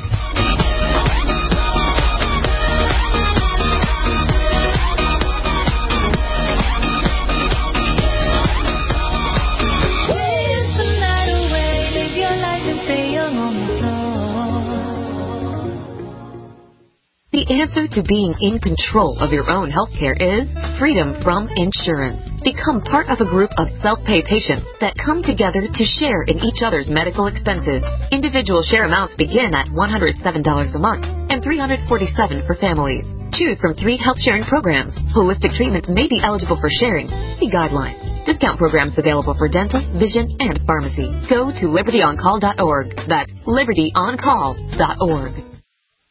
The answer to being in control of your own healthcare is freedom from insurance. Become part of a group of self-pay patients that come together to share in each other's medical expenses. Individual share amounts begin at one hundred seven dollars a month and three hundred forty-seven dollars for families. Choose from three health sharing programs. Holistic treatments may be eligible for sharing. See guidelines. Discount programs available for dental, vision, and pharmacy. Go to liberty on call dot org. That's liberty on call dot org.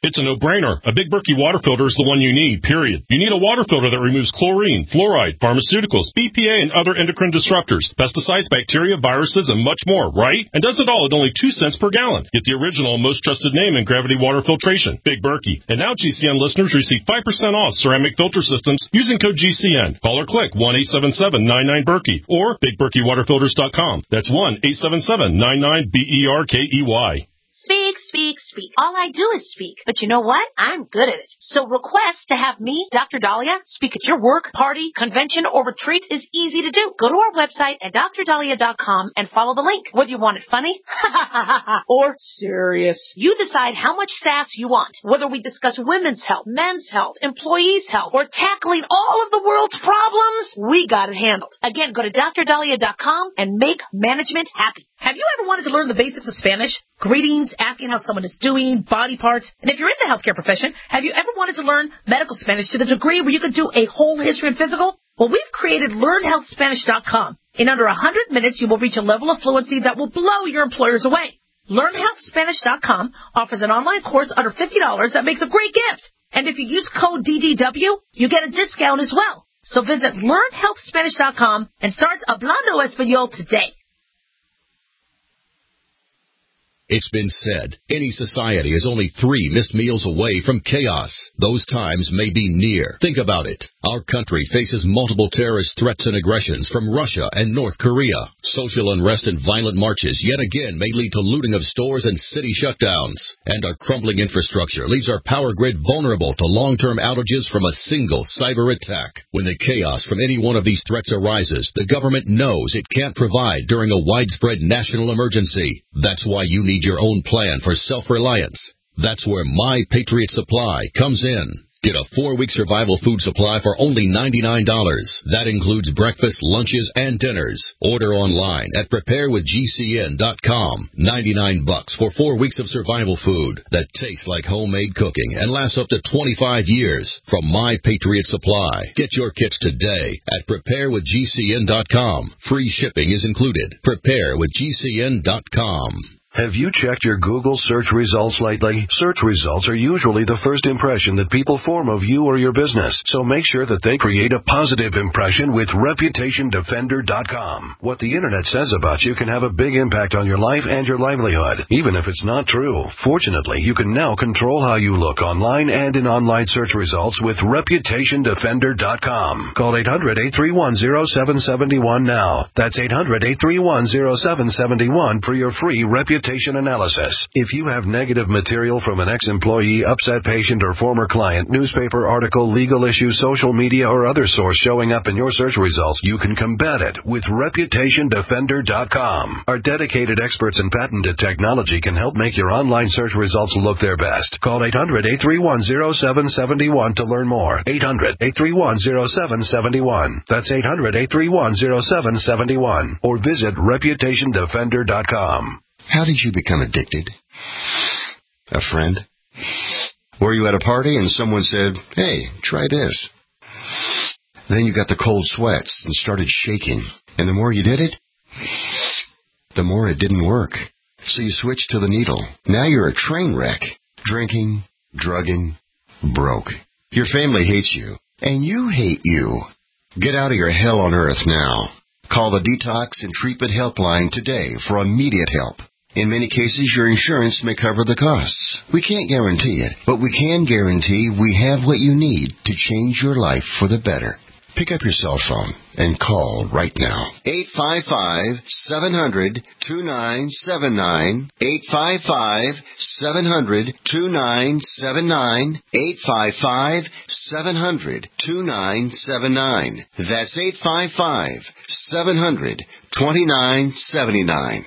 It's a no-brainer. A Big Berkey water filter is the one you need, period. You need a water filter that removes chlorine, fluoride, pharmaceuticals, B P A, and other endocrine disruptors, pesticides, bacteria, viruses, and much more, right? And does it all at only two cents per gallon. Get the original, most trusted name in gravity water filtration, Big Berkey. And now G C N listeners receive five percent off ceramic filter systems using code G C N. Call or click one eight seven seven nine nine Berkey or big berkey water filters dot com. That's one eight seven seven nine nine B E R K E Y. Speak, speak, speak. All I do is speak. But you know what? I'm good at it. So request to have me, Doctor Dahlia, speak at your work, party, convention, or retreat is easy to do. Go to our website at dr dahlia dot com and follow the link. Whether you want it funny or serious, you decide how much sass you want. Whether we discuss women's health, men's health, employees' health, or tackling all of the world's problems, we got it handled. Again, go to dr dahlia dot com and make management happy. Have you ever wanted to learn the basics of Spanish? Greetings, asking how someone is doing, body parts. And if you're in the healthcare profession, have you ever wanted to learn medical Spanish to the degree where you could do a whole history and physical? Well, we've created learn health spanish dot com. In under one hundred minutes, you will reach a level of fluency that will blow your employers away. learn health spanish dot com offers an online course under fifty dollars that makes a great gift. And if you use code D D W, you get a discount as well. So visit learn health spanish dot com and start hablando español today. It's been said, any society is only three missed meals away from chaos. Those times may be near. Think about it. Our country faces multiple terrorist threats and aggressions from Russia and North Korea. Social unrest and violent marches yet again may lead to looting of stores and city shutdowns. And our crumbling infrastructure leaves our power grid vulnerable to long-term outages from a single cyber attack. When the chaos from any one of these threats arises, the government knows it can't provide during a widespread national emergency. That's why you need your own plan for self-reliance. That's where My Patriot Supply comes in. Get a four-week survival food supply for only ninety-nine dollars. That includes breakfast, lunches, and dinners. Order online at prepare with G C N dot com. ninety-nine bucks for four weeks of survival food that tastes like homemade cooking and lasts up to twenty-five years from My Patriot Supply. Get your kits today at prepare with G C N dot com. Free shipping is included. prepare with G C N dot com. Have you checked your Google search results lately? Search results are usually the first impression that people form of you or your business, so make sure that they create a positive impression with reputation defender dot com. What the internet says about you can have a big impact on your life and your livelihood, even if it's not true. Fortunately, you can now control how you look online and in online search results with reputation defender dot com. Call eight hundred, eight three one, zero seven seven one now. That's eight hundred, eight three one, zero seven seven one for your free reputation analysis. If you have negative material from an ex-employee, upset patient, or former client, newspaper article, legal issue, social media, or other source showing up in your search results, you can combat it with reputation defender dot com. Our dedicated experts in patented technology can help make your online search results look their best. Call eight hundred, eight three one, zero seven seven one to learn more. eight hundred, eight three one, zero seven seven one. That's eight hundred, eight three one, zero seven seven one. Or visit reputation defender dot com. How did you become addicted? A friend? Were you at a party and someone said, hey, try this? Then you got the cold sweats and started shaking. And the more you did it, the more it didn't work. So you switched to the needle. Now you're a train wreck. Drinking, drugging, broke. Your family hates you. And you hate you. Get out of your hell on earth now. Call the Detox and Treatment Helpline today for immediate help. In many cases, your insurance may cover the costs. We can't guarantee it, but we can guarantee we have what you need to change your life for the better. Pick up your cell phone and call right now. eight five five, seven hundred, two nine seven nine. eight five five, seven hundred, two nine seven nine. eight five five, seven hundred, two nine seven nine. That's eight five five, seven hundred, two nine seven nine.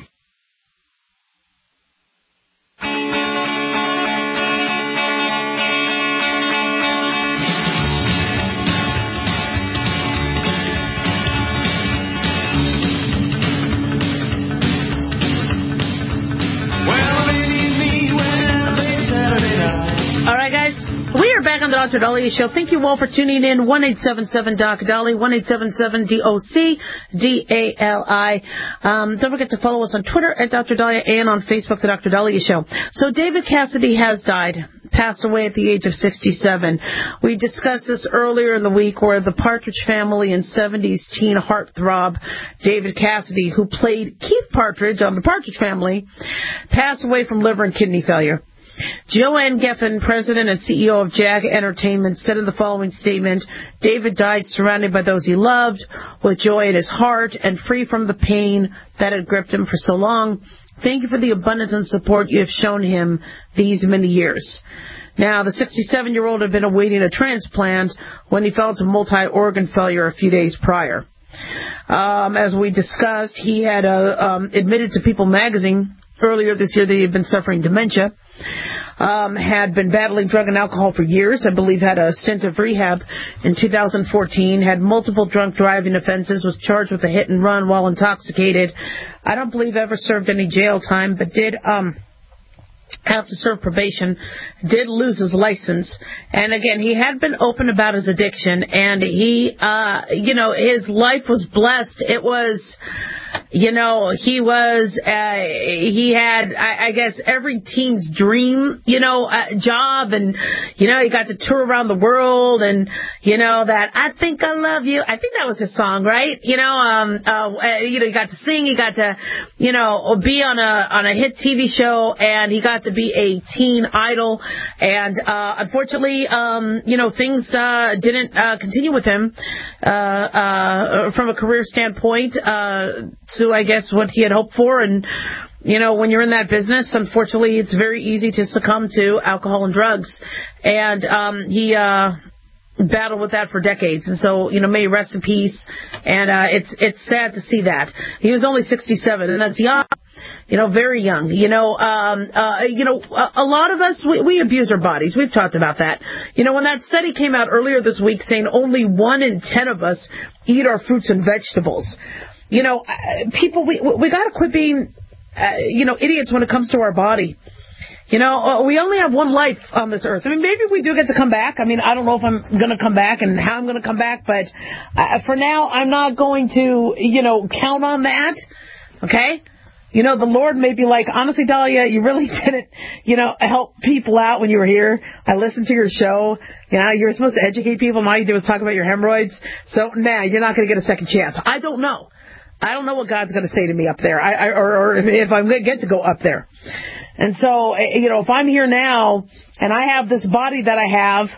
All right, guys. We are back on the Doctor Dahlia Show. Thank you all for tuning in. one eight seven seven D O C D A L I, one eight seven seven D O C D A L I. Um, don't forget to follow us on Twitter at Doctor Dahlia and on Facebook, The Doctor Dahlia Show. So David Cassidy has died. passed away at the age of sixty-seven. We discussed this earlier in the week where the Partridge Family and seventies teen heartthrob David Cassidy, who played Keith Partridge on the Partridge Family, passed away from liver and kidney failure. Joanne Geffen, president and C E O of Jag Entertainment, said in the following statement, David died surrounded by those he loved, with joy in his heart, and free from the pain that had gripped him for so long. Thank you for the abundance and support you have shown him these many years. Now, the sixty-seven-year-old had been awaiting a transplant when he fell into multi-organ failure a few days prior. Um, as we discussed, he had uh, um, admitted to People magazine earlier this year that he had been suffering dementia, um, had been battling drug and alcohol for years, I believe had a stint of rehab in two thousand fourteen, had multiple drunk driving offenses, was charged with a hit and run while intoxicated. I don't believe ever served any jail time, but did um, have to serve probation, did lose his license. And again, he had been open about his addiction, and he, uh, you know, his life was blessed. It was... You know, he was, uh, he had, I, I guess, every teen's dream, you know, uh, job. And, you know, he got to tour around the world and, you know, that I think I love you. I think that was his song, right? You know, um, uh, you know, he got to sing. He got to, you know, be on a, on a hit T V show, and he got to be a teen idol. And, uh, unfortunately, um, you know, things, uh, didn't, uh, continue with him, uh, uh, from a career standpoint, uh, to, I guess, what he had hoped for. And, you know, when you're in that business, unfortunately, it's very easy to succumb to alcohol and drugs. And um, he uh, battled with that for decades. And so, you know, may he rest in peace. And uh, it's it's sad to see that. He was only sixty-seven, and that's young. You know, very young. You know, um, uh, you know, a, a lot of us, we, we abuse our bodies. We've talked about that. You know, when that study came out earlier this week saying only one in ten of us eat our fruits and vegetables, you know, people, we we got to quit being, uh, you know, idiots when it comes to our body. You know, we only have one life on this earth. I mean, maybe we do get to come back. I mean, I don't know if I'm going to come back and how I'm going to come back, but uh, for now, I'm not going to, you know, count on that. Okay? You know, the Lord may be like, honestly, Dahlia, you really didn't, you know, help people out when you were here. I listened to your show. You know, you were supposed to educate people, and all you did was talk about your hemorrhoids. So, nah, you're not going to get a second chance. I don't know. I don't know what God's going to say to me up there, I, I, or, or if, if I'm going to get to go up there. And so, you know, if I'm here now and I have this body that I have,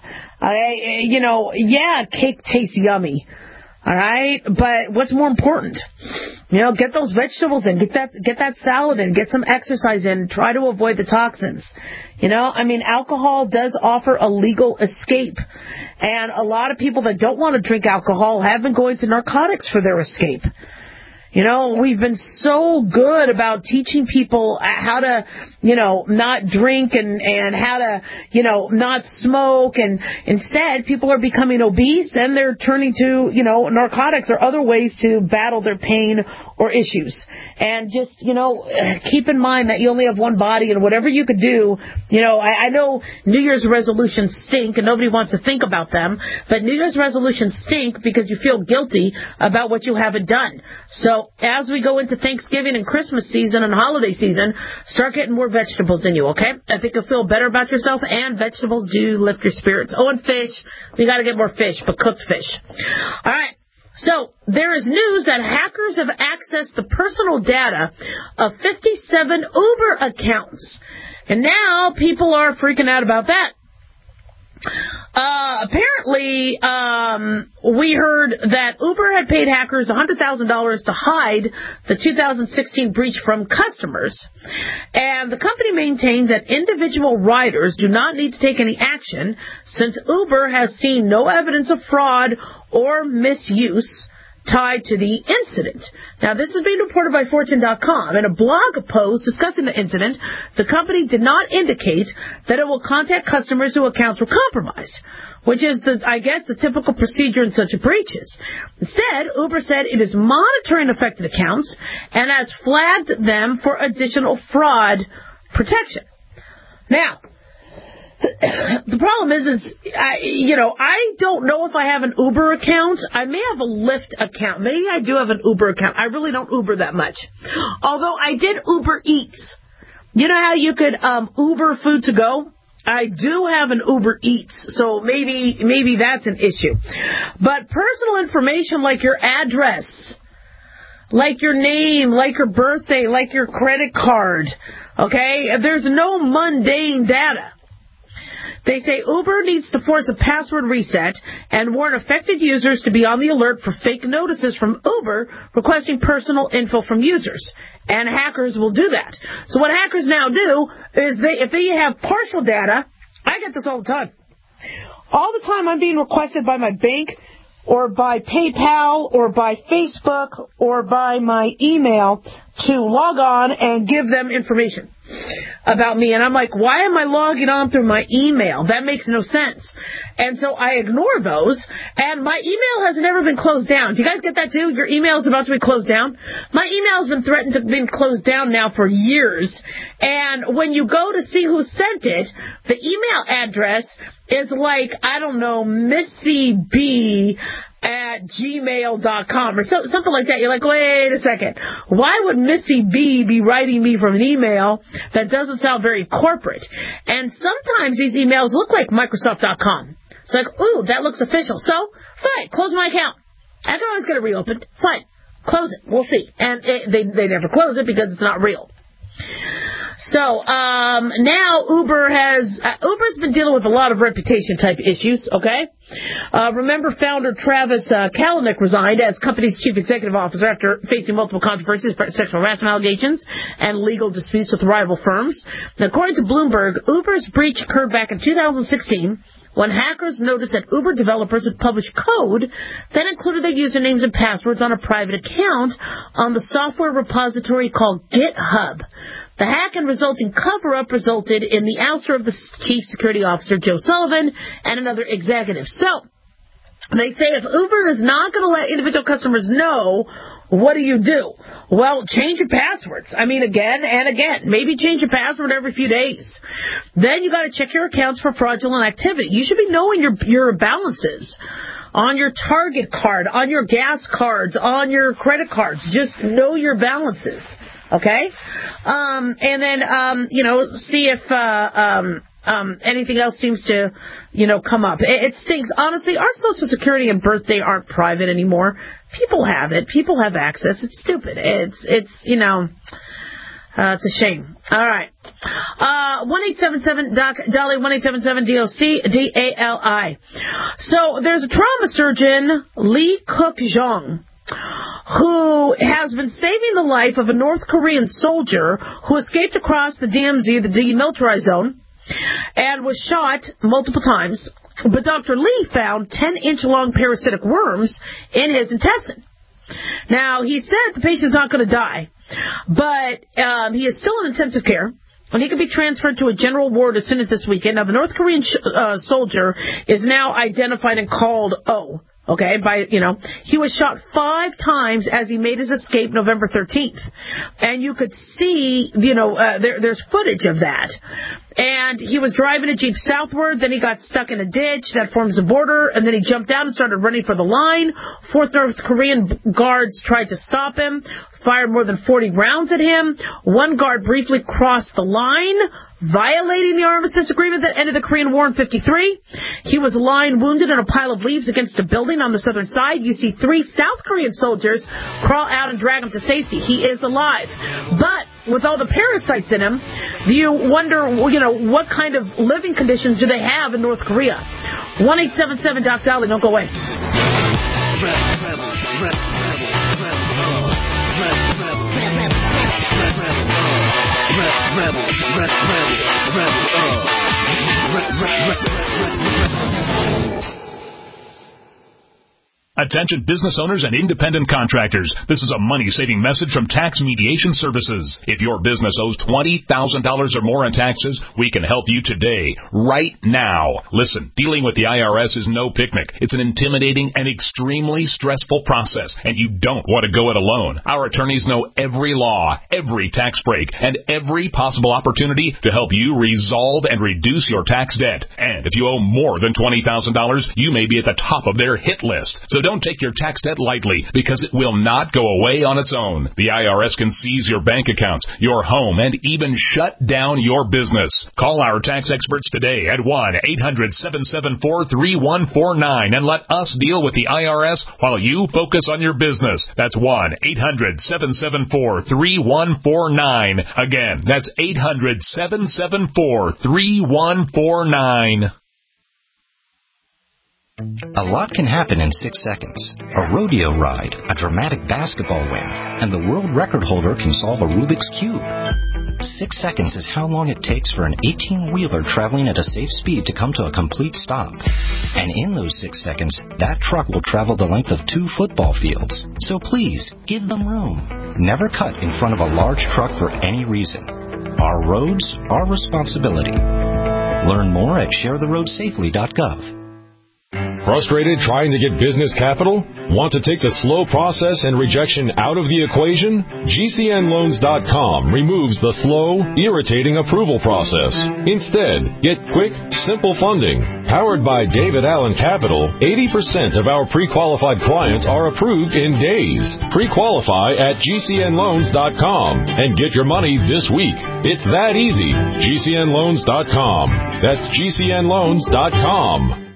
I, you know, yeah, cake tastes yummy. All right, but what's more important? You know, get those vegetables in, get that get that salad in, get some exercise in, try to avoid the toxins. You know, I mean, alcohol does offer a legal escape. And a lot of people that don't want to drink alcohol have been going to narcotics for their escape. You know, we've been so good about teaching people how to, you know, not drink and, and how to, you know, not smoke. And instead, people are becoming obese and they're turning to, you know, narcotics or other ways to battle their pain or issues. And just, you know, keep in mind that you only have one body, and whatever you could do, you know, I, I know New Year's resolutions stink and nobody wants to think about them, but New Year's resolutions stink because you feel guilty about what you haven't done. So, as we go into Thanksgiving and Christmas season and holiday season, start getting more vegetables in you, okay? I think you'll feel better about yourself, and vegetables do lift your spirits. Oh, and fish. We got to get more fish, but cooked fish. All right. So, there is news that hackers have accessed the personal data of fifty-seven Uber accounts. And now people are freaking out about that. Uh, apparently, um, we heard that Uber had paid hackers one hundred thousand dollars to hide the two thousand sixteen breach from customers. And the company maintains that individual riders do not need to take any action since Uber has seen no evidence of fraud or misuse tied to the incident. Now, this is being reported by Fortune dot com. In a blog post discussing the incident, the company did not indicate that it will contact customers whose accounts were compromised, which is, the, I guess, the typical procedure in such breaches. Instead, Uber said it is monitoring affected accounts and has flagged them for additional fraud protection. Now, the problem is, is I, you know, I don't know if I have an Uber account. I may have a Lyft account. Maybe I do have an Uber account. I really don't Uber that much. Although I did Uber Eats. You know how you could um, Uber food to go? I do have an Uber Eats, so maybe maybe that's an issue. But personal information like your address, like your name, like your birthday, like your credit card, okay? There's no mundane data. They say Uber needs to force a password reset and warn affected users to be on the alert for fake notices from Uber requesting personal info from users. And hackers will do that. So what hackers now do is they, if they have partial data, I get this all the time. All the time I'm being requested by my bank or by PayPal or by Facebook or by my email to log on and give them information about me. And I'm like, why am I logging on through my email? That makes no sense. And so I ignore those, and my email has never been closed down. Do you guys get that too? Your email is about to be closed down? My email has been threatened to be closed down now for years. And when you go to see who sent it, the email address is like, I don't know, Missy B at gmail dot com or so, something like that. You're like, wait a second. Why would Missy B be writing me from an email that doesn't sound very corporate? And sometimes these emails look like Microsoft dot com. It's like, ooh, that looks official. So, fine, close my account. I can always get it reopened. Fine, close it. We'll see. And it, they, they never close it because it's not real. So, um, now Uber has, uh, Uber's been dealing with a lot of reputation type issues, okay? Uh, remember founder Travis uh, Kalanick resigned as company's chief executive officer after facing multiple controversies, sexual harassment allegations, and legal disputes with rival firms. Now, according to Bloomberg, Uber's breach occurred back in two thousand sixteen when hackers noticed that Uber developers had published code that included their usernames and passwords on a private account on the software repository called GitHub. The hack and resulting cover-up resulted in the ouster of the chief security officer, Joe Sullivan, and another executive. So, they say if Uber is not going to let individual customers know, what do you do? Well, change your passwords. I mean, again and again. Maybe change your password every few days. Then you got to check your accounts for fraudulent activity. You should be knowing your your balances on your Target card, on your gas cards, on your credit cards. Just know your balances. Okay? Um, and then, um, you know, see if uh, um, um, anything else seems to, you know, come up. It, it stinks. Honestly, our Social Security and birthday aren't private anymore. People have it. People have access. It's stupid. It's, it's you know, uh, it's a shame. All right. Uh, one eight seven seven Doc Dolly, one eight seven seven D O C D A L I. So there's a trauma surgeon, Lee Cook Jong, who has been saving the life of a North Korean soldier who escaped across the D M Z, the demilitarized zone, and was shot multiple times. But Doctor Lee found ten-inch long parasitic worms in his intestine. Now, he said the patient's not going to die, but um, he is still in intensive care, and he can be transferred to a general ward as soon as this weekend. Now, the North Korean sh- uh, soldier is now identified and called O. Okay, by, you know, he was shot five times as he made his escape November thirteenth. And you could see, you know, uh, there, there's footage of that. And he was driving a Jeep southward, then he got stuck in a ditch that forms a border, and then he jumped out and started running for the line. Fourth North Korean guards tried to stop him, fired more than forty rounds at him. One guard briefly crossed the line, violating the armistice agreement that ended the Korean War in fifty-three. He was lying wounded in a pile of leaves against a building on the southern side. You see three South Korean soldiers crawl out and drag him to safety. He is alive. But with all the parasites in him, you wonder, you know, what kind of living conditions do they have in North Korea? one eight seven seven Doc Dolly, don't go away. Attention business owners and independent contractors. This is a money-saving message from Tax Mediation Services. If your business owes twenty thousand dollars or more in taxes, we can help you today, right now. Listen, dealing with the I R S is no picnic. It's an intimidating and extremely stressful process, and you don't want to go it alone. Our attorneys know every law, every tax break, and every possible opportunity to help you resolve and reduce your tax debt. And if you owe more than twenty thousand dollars, you may be at the top of their hit list. So don't don't take your tax debt lightly, because it will not go away on its own. The I R S can seize your bank accounts, your home, and even shut down your business. Call our tax experts today at one eight hundred seven seven four three one four nine and let us deal with the I R S while you focus on your business. That's one eight hundred seven seven four three one four nine. Again, that's eight hundred seven seven four three one four nine. A lot can happen in six seconds. A rodeo ride, a dramatic basketball win, and the world record holder can solve a Rubik's Cube. Six seconds is how long it takes for an eighteen-wheeler traveling at a safe speed to come to a complete stop. And in those six seconds, that truck will travel the length of two football fields. So please, give them room. Never cut in front of a large truck for any reason. Our roads, our responsibility. Learn more at share the road safely dot gov. Frustrated trying to get business capital? Want to take the slow process and rejection out of the equation? G C N loans dot com removes the slow, irritating approval process. Instead, get quick, simple funding. Powered by David Allen Capital, eighty percent of our pre-qualified clients are approved in days. Pre-qualify at G C N loans dot com and get your money this week. It's that easy. G C N loans dot com. That's G C N loans dot com.